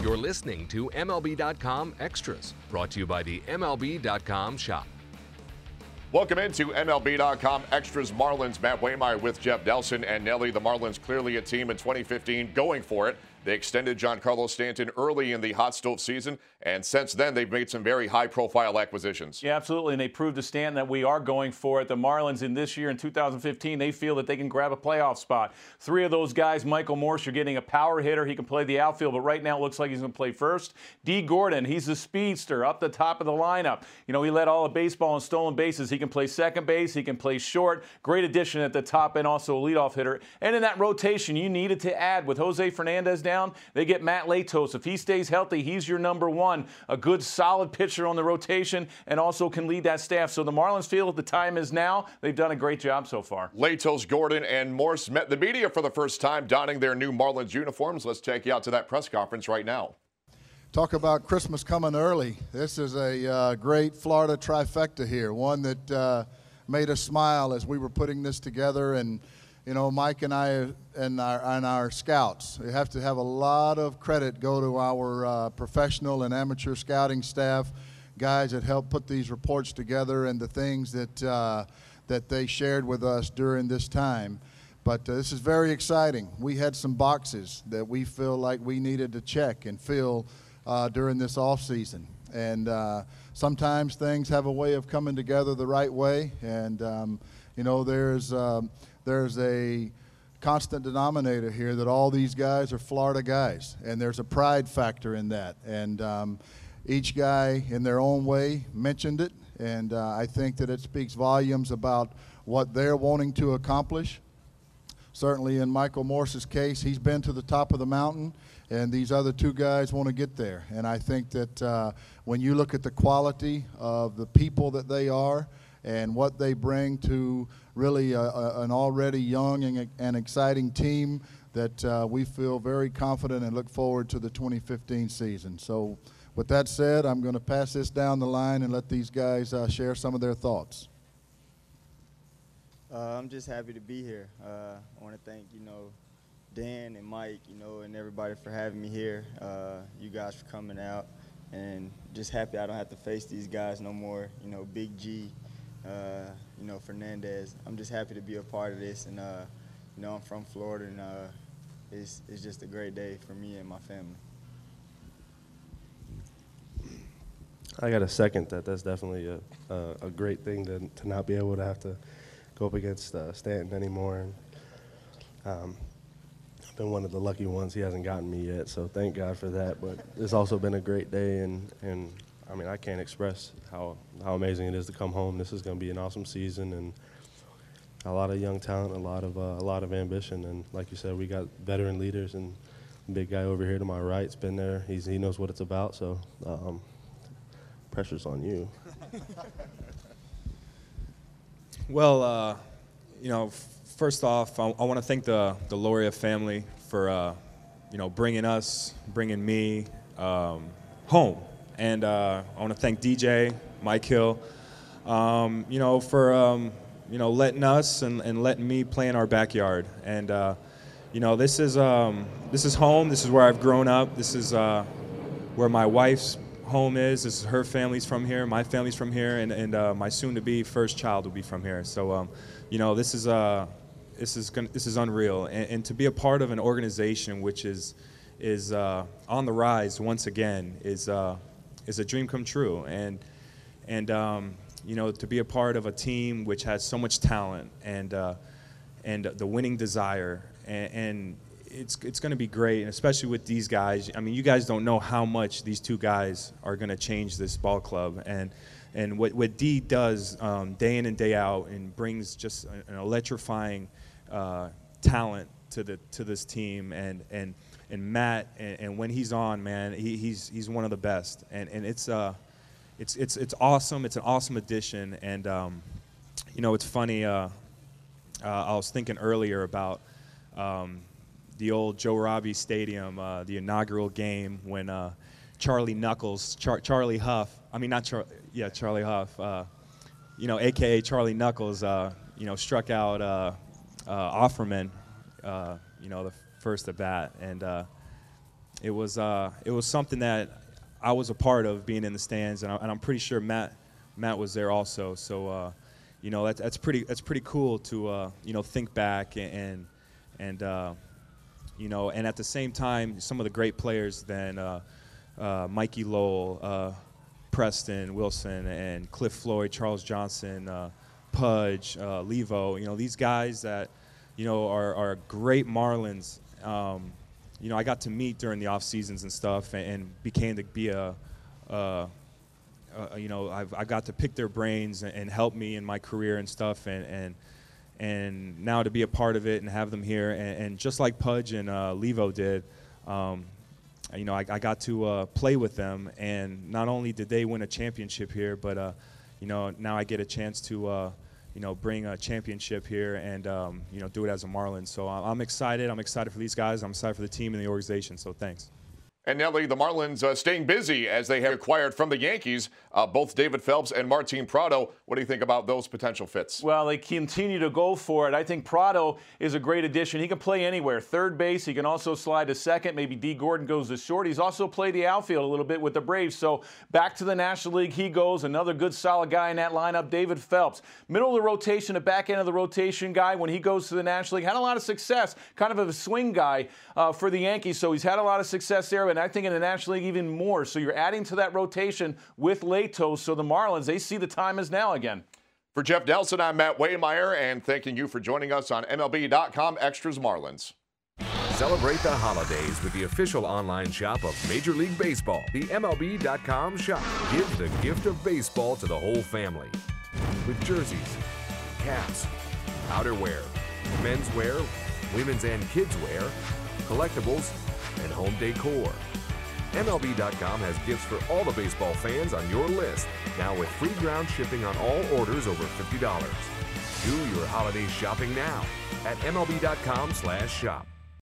You're listening to MLB.com Extras, brought to you by the MLB.com shop. Welcome into MLB.com Extras. Marlins, Matt Waymire with Jeff Nelson and Nelly. The Marlins clearly a team in 2015 going for it. They extended Giancarlo Stanton early in the hot stove season, and since then they've made some very high-profile acquisitions. Yeah, absolutely, and they proved to Stanton that we are going for it. The Marlins in this year, in 2015, they feel that they can grab a playoff spot. Three of those guys, Michael Morse, you're getting a power hitter. He can play the outfield, but right now it looks like he's going to play first. Dee Gordon, he's the speedster up the top of the lineup. You know, he led all of baseball in stolen bases. He can play second base. He can play short. Great addition at the top and also a leadoff hitter. And in that rotation, you needed to add with Jose Fernandez down. They get Matt Latos. If he stays healthy, he's your number one. A good, solid pitcher on the rotation and also can lead that staff. So the Marlins feel the time is now. They've done a great job so far. Latos, Gordon, and Morse met the media for the first time donning their new Marlins uniforms. Let's take you out to that press conference right now. Talk about Christmas coming early. This is a great Florida trifecta here, one that made us smile as we were putting this together. And you know, Mike and I and our scouts, we have to have a lot of credit go to our professional and amateur scouting staff, guys that helped put these reports together and the things that they shared with us during this time. But this is very exciting. We had some boxes that we feel like we needed to check and fill during this off season. And sometimes things have a way of coming together the right way. And you know, there's a constant denominator here that all these guys are Florida guys, and there's a pride factor in that. And each guy in their own way mentioned it, and I think that it speaks volumes about what they're wanting to accomplish. Certainly in Michael Morse's case, he's been to the top of the mountain, and these other two guys want to get there. And I think that when you look at the quality of the people that they are and what they bring to really an already young and exciting team, that we feel very confident and look forward to the 2015 season. So with that said, I'm going to pass this down the line and let these guys share some of their thoughts. I'm just happy to be here. I want to thank, Dan and Mike, and everybody for having me here. You guys for coming out, and just happy I don't have to face these guys no more. Big G, Fernandez. I'm just happy to be a part of this, and I'm from Florida, and it's just a great day for me and my family. I got a second that. That's definitely a great thing to not be able to have to go up against Stanton anymore. And, I've been one of the lucky ones. He hasn't gotten me yet, so thank God for that. But it's also been a great day, and I mean, I can't express how amazing it is to come home. This is going to be an awesome season, and a lot of young talent, a lot of ambition, and like you said, we got veteran leaders, and the big guy over here to my right's been there. He knows what it's about, so pressure's on you. Well, first off, I want to thank the Loria family for, bringing me home. And I want to thank DJ, Mike Hill, for, letting us and letting me play in our backyard. And, this is home. This is where I've grown up. This is where my wife's home is. This is her family's from here. My family's from here, and my soon-to-be first child will be from here. So, this is unreal, and to be a part of an organization which is on the rise once again is a dream come true. And to be a part of a team which has so much talent and the winning desire and it's going to be great, and especially with these guys. I mean, you guys don't know how much these two guys are going to change this ball club, and what D does day in and day out, and brings just an electrifying talent to this team, and Matt, and when he's on, man, he's one of the best, and it's awesome. It's an awesome addition, and it's funny. I was thinking earlier about the old Joe Robbie Stadium, the inaugural game when Charlie Knuckles, Charlie Huff, Charlie Huff, AKA Charlie Knuckles, struck out Offerman, the first at bat, and it was something that I was a part of, being in the stands, and I'm pretty sure Matt was there also. So, you know, that's pretty cool to you know, think back and you know, and at the same time, some of the great players then Mikey Lowell, Preston Wilson, and Cliff Floyd, Charles Johnson, Pudge, Levo. You know, these guys that, you know, are great Marlins. You know, I got to meet during the off seasons and stuff, and became to be you know, I got to pick their brains and help me in my career and stuff, and now to be a part of it and have them here, and just like Pudge and Levo did, you know, I got to play with them, and not only did they win a championship here, but you know, now I get a chance to you know, bring a championship here and you know, do it as a Marlin. So I'm excited. I'm excited for these guys. I'm excited for the team and the organization. So thanks. And Nelly, the Marlins staying busy as they have acquired from the Yankees both David Phelps and Martin Prado. What do you think about those potential fits? Well, they continue to go for it. I think Prado is a great addition. He can play anywhere. Third base. He can also slide to second. Maybe D. Gordon goes to short. He's also played the outfield a little bit with the Braves. So back to the National League he goes. Another good, solid guy in that lineup, David Phelps. Middle of the rotation, the back end of the rotation guy. When he goes to the National League, had a lot of success. Kind of a swing guy for the Yankees. So he's had a lot of success there. And I think in the National League even more. So you're adding to that rotation with Latos. So the Marlins, they see the time is now again. For Jeff Nelson, I'm Matt Waymeyer, and thanking you for joining us on MLB.com Extras Marlins. Celebrate the holidays with the official online shop of Major League Baseball, the MLB.com shop. Give the gift of baseball to the whole family with jerseys, caps, outerwear, menswear, women's and kids wear, collectibles, and home decor. MLB.com has gifts for all the baseball fans on your list, now with free ground shipping on all orders over $50. Do your holiday shopping now at MLB.com/shop.